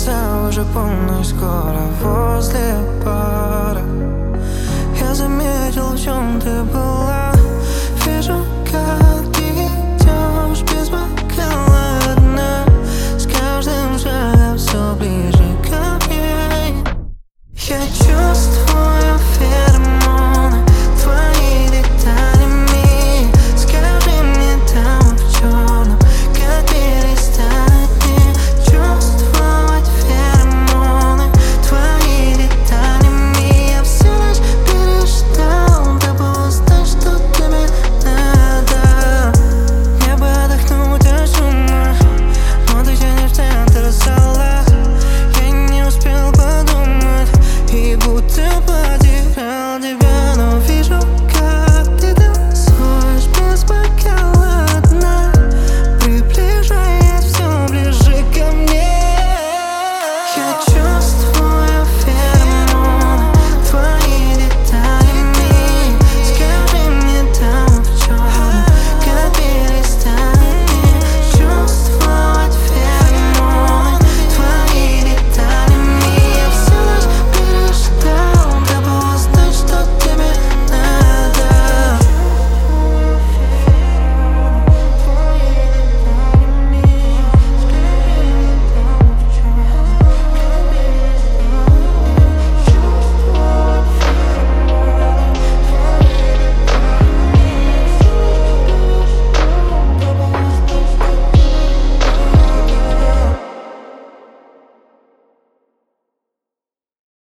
Глаза уже полные, скоро возле бара. Я заметил, в чем ты была. Вижу, как ты идешь без бокала одна. С каждым шагом все ближе ко мне. Я чувствую феромоны твои деталями. Скажи мне там в черном, как перестать не чувствовать феромоны твои деталями. Я всю ночь переждал, да было знать, что тебе надо. Мне бы отдохнуть от шума, но ты тянешь в центр зала. Я не успел подумать и будто потерял тебя. Но вижу, как ты танцуешь без бокала одна, приближаясь все ближе ко мне. Я чувствую